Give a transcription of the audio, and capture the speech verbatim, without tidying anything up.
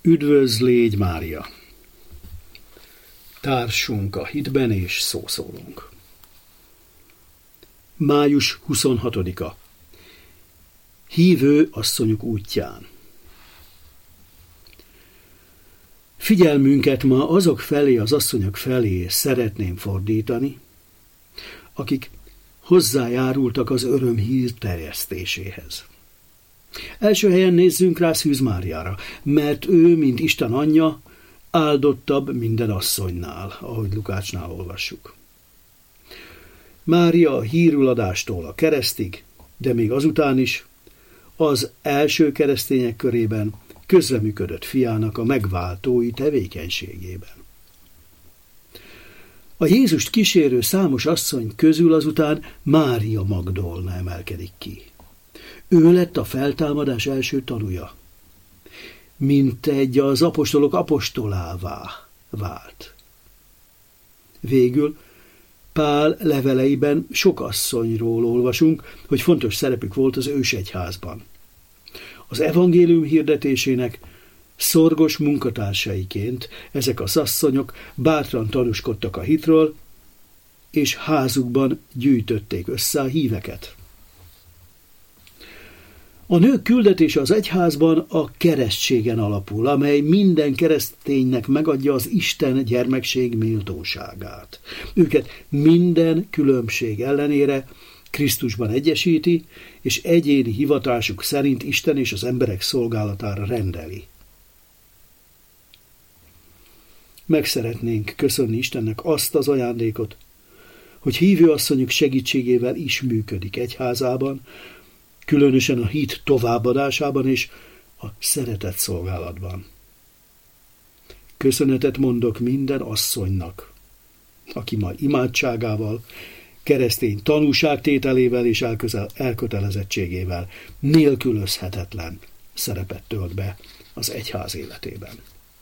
Üdvözl légy, Mária! Társunk a hitben és szószólunk. május huszonhatodika. Hívő asszonyok útján. Figyelmünket ma azok felé, az asszonyok felé szeretném fordítani, akik hozzájárultak az örömhír terjesztéséhez. Első helyen nézzünk rá Szűz Máriára, mert ő, mint Isten anyja, áldottabb minden asszonynál, ahogy Lukácsnál olvassuk. Mária a hírüladástól a keresztig, de még azután is az első keresztények körében közreműködött fiának a megváltói tevékenységében. A Jézust kísérő számos asszony közül azután Mária Magdolna emelkedik ki. Ő lett a feltámadás első tanúja. Mintegy az apostolok apostolává vált. Végül Pál leveleiben sok asszonyról olvasunk, hogy fontos szerepük volt az ősegyházban. Az evangélium hirdetésének szorgos munkatársaiként ezek az asszonyok bátran tanúskodtak a hitről, és házukban gyűjtötték össze a híveket. A nők küldetése az egyházban a keresztségen alapul, amely minden kereszténynek megadja az Isten gyermekség méltóságát. Őket minden különbség ellenére Krisztusban egyesíti, és egyéni hivatásuk szerint Isten és az emberek szolgálatára rendeli. Meg szeretnénk köszönni Istennek azt az ajándékot, hogy hívőasszonyok segítségével is működik egyházában, különösen a hit továbbadásában és a szeretet szolgálatban. Köszönetet mondok minden asszonynak, aki ma imádságával, keresztény tanúságtételével és elkötelezettségével nélkülözhetetlen szerepet tölt be az egyház életében.